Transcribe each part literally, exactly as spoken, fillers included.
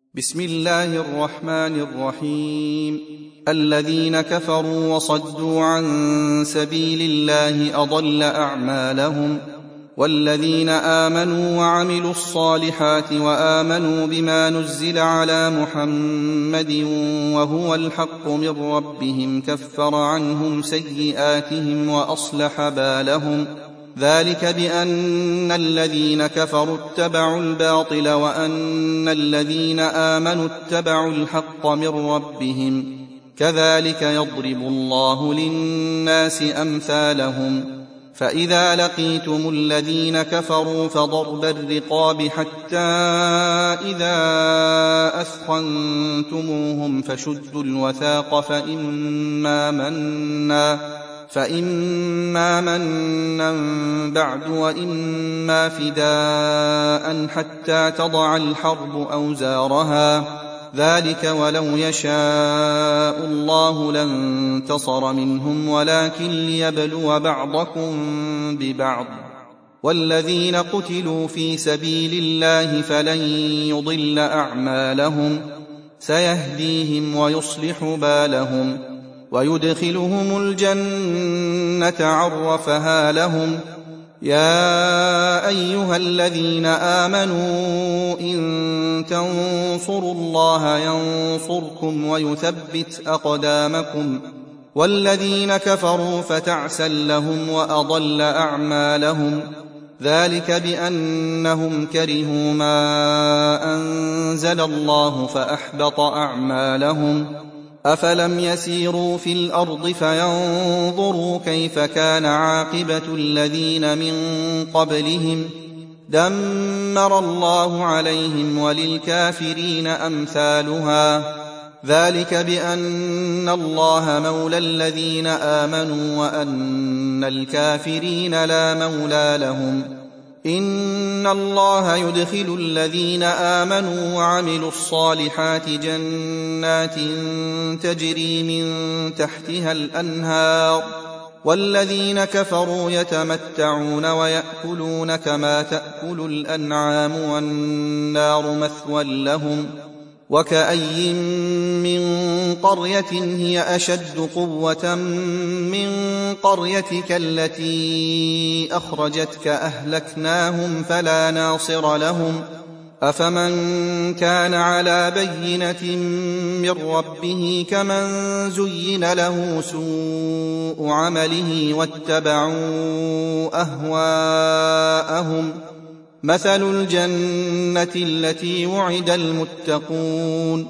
بسم الله الرحمن الرحيم. الذين كفروا وصدوا عن سبيل الله أضل أعمالهم، والذين آمنوا وعملوا الصالحات وآمنوا بما نزل على محمد وهو الحق من ربهم كفر عنهم سيئاتهم وأصلح بالهم، ذلك بأن الذين كفروا اتبعوا الباطل وأن الذين آمنوا اتبعوا الحق من ربهم، كذلك يضرب الله للناس أمثالهم. فإذا لقيتم الذين كفروا فضرب الرقاب حتى إذا أثخنتموهم فشدوا الوثاق فإما منا فإما منا بعد وإما فداء حتى تضع الحرب أوزارها، ذلك ولو يشاء الله لانتصر منهم ولكن ليبلو بعضكم ببعض. والذين قتلوا في سبيل الله فلن يضل أعمالهم، سيهديهم ويصلح بالهم ويدخلهم الجنة عرفها لهم. يا أيها الذين آمنوا إن تنصروا الله ينصركم ويثبت أقدامكم، والذين كفروا فتعسا لهم وأضل أعمالهم، ذلك بأنهم كرهوا ما أنزل الله فأحبط أعمالهم. أفلم يسيروا في الأرض فينظروا كيف كان عاقبة الذين من قبلهم، دمر الله عليهم وللكافرين أمثالها، ذلك بأن الله مولى الذين آمنوا وأن الكافرين لا مولى لهم. إن الله يدخل الذين آمنوا وعملوا الصالحات جنات تجري من تحتها الأنهار، والذين كفروا يتمتعون ويأكلون كما تأكل الأنعام والنار مثوى لهم. وكأي من قرية هي أشد قوة من قريتك التي أخرجتك أهلكناهم فلا ناصر لهم. أفمن كان على بينة من ربه كمن زين له سوء عمله واتبعوا أهواءهم، مثل الجنة التي وعد المتقون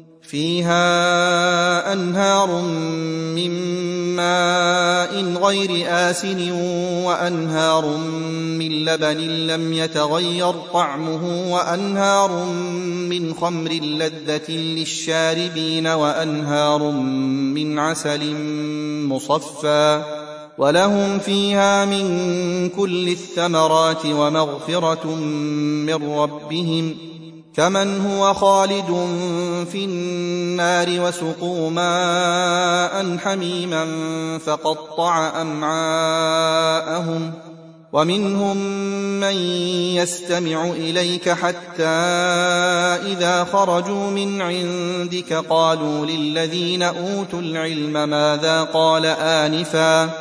فيها أنهار من ماء غير آسن وأنهار من لبن لم يتغير طعمه وأنهار من خمر لذة للشاربين وأنهار من عسل مصفى، ولهم فيها من كل الثمرات ومغفرة من ربهم، كمن هو خالد في النار وسقوا ماء حميما فقطع أمعاءهم. ومنهم من يستمع إليك حتى إذا خرجوا من عندك قالوا للذين أوتوا العلم ماذا قال آنفا،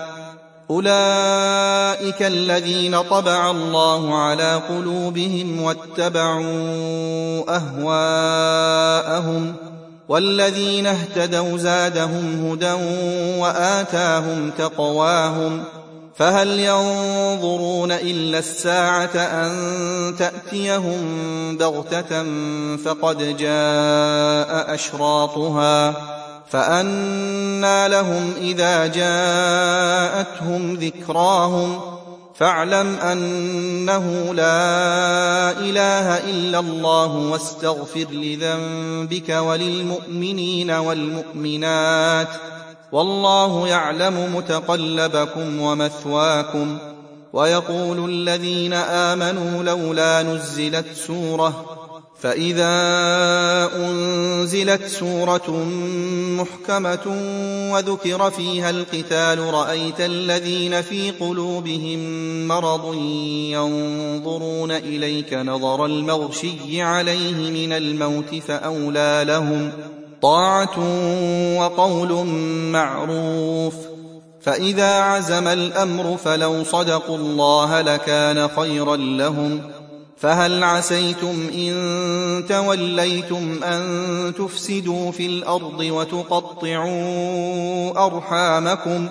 أولئك الذين طبع الله على قلوبهم واتبعوا أهواءهم، والذين اهتدوا زادهم هدى وآتاهم تقواهم. فهل ينظرون إلا الساعة أن تأتيهم بغتة فقد جاء أشراطها، فأنى لهم إذا جاءتهم ذكراهم. فاعلم أنه لا إله إلا الله واستغفر لذنبك وللمؤمنين والمؤمنات، والله يعلم متقلبكم ومثواكم. ويقول الذين آمنوا لولا نزلت سورة فإذا أنزلت سورة محكمة وذكر فيها القتال رأيت الذين في قلوبهم مرض ينظرون إليك نظر المغشي عليه من الموت فأولى لهم طاعة وقول معروف. فإذا عزم الأمر فلو صدقوا الله لكان خيرا لهم. فهل عسيتم إن توليتم أن تفسدوا في الأرض وتقطعوا أرحامكم؟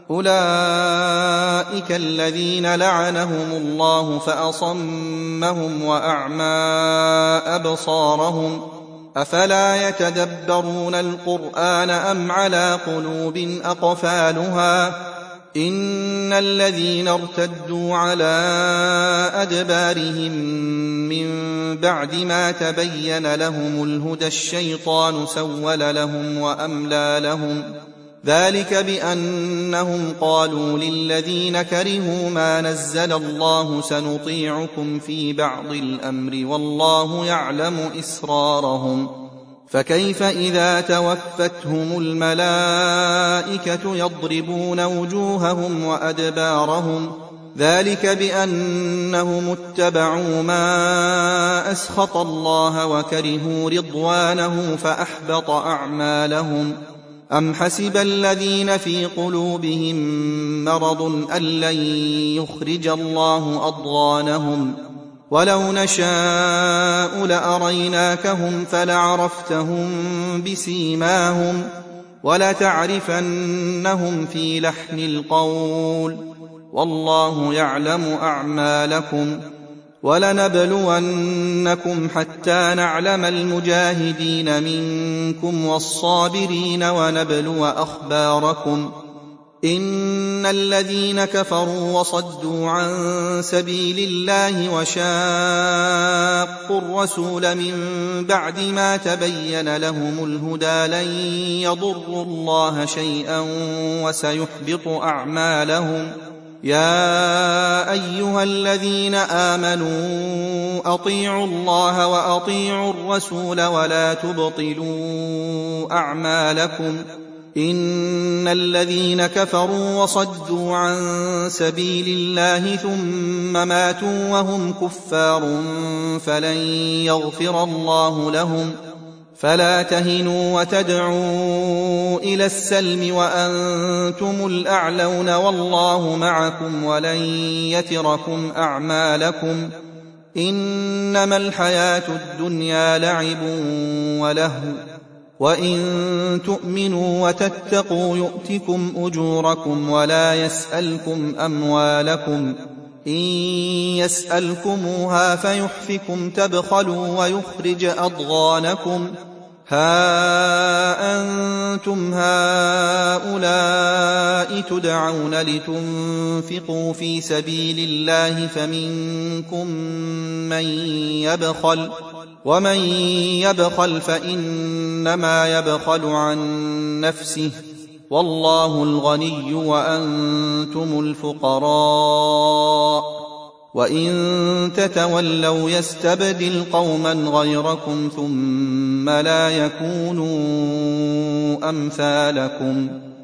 أولئك الذين لعنهم الله فأصمهم وأعمى أبصارهم. أفلا يتدبرون القرآن أم على قلوب أقفالها؟ إن الذين ارتدوا على أدبارهم من بعد ما تبين لهم الهدى الشيطان سول لهم وأملى لهم. ذلك بأنهم قالوا للذين كرهوا ما نزل الله سنطيعكم في بعض الأمر والله يعلم إسرارهم. فكيف إذا توفتهم الملائكة يضربون وجوههم وأدبارهم؟ ذلك بأنهم اتبعوا ما أسخط الله وكرهوا رضوانه فأحبط أعمالهم. أم حسب الذين في قلوبهم مرض أن لن يخرج الله أضغانهم؟ ولو نشاء لأريناكهم فلعرفتهم بسيماهم ولتعرفنهم في لحن القول والله يعلم أعمالكم. ولنبلونكم حتى نعلم المجاهدين منكم والصابرين ونبلو أخباركم. إن الذين كفروا وصدوا عن سبيل الله وشاقوا الرسول من بعد ما تبين لهم الهدى لن يضروا الله شيئا وسيحبط أعمالهم. يا أيها الذين آمنوا أطيعوا الله وأطيعوا الرسول ولا تبطلوا أعمالكم. إن الذين كفروا وصدوا عن سبيل الله ثم ماتوا وهم كفار فلن يغفر الله لهم. فلا تهنوا وتدعوا إلى السلم وأنتم الأعلون والله معكم ولن يتركم أعمالكم. إنما الحياة الدنيا لعب ولهو وإن تؤمنوا وتتقوا يؤتكم أجوركم ولا يسألكم أموالكم. إن يسألكموها فيحفكم تبخلوا ويخرج أضغانكم. ها أنتم هؤلاء تدعون لتنفقوا في سبيل الله فمنكم من يبخل ومن يبخل فإنما يبخل عن نفسه والله الغني وأنتم الفقراء. وإن تتولوا يستبدل قوما غيركم ثم لا يكونوا أمثالكم.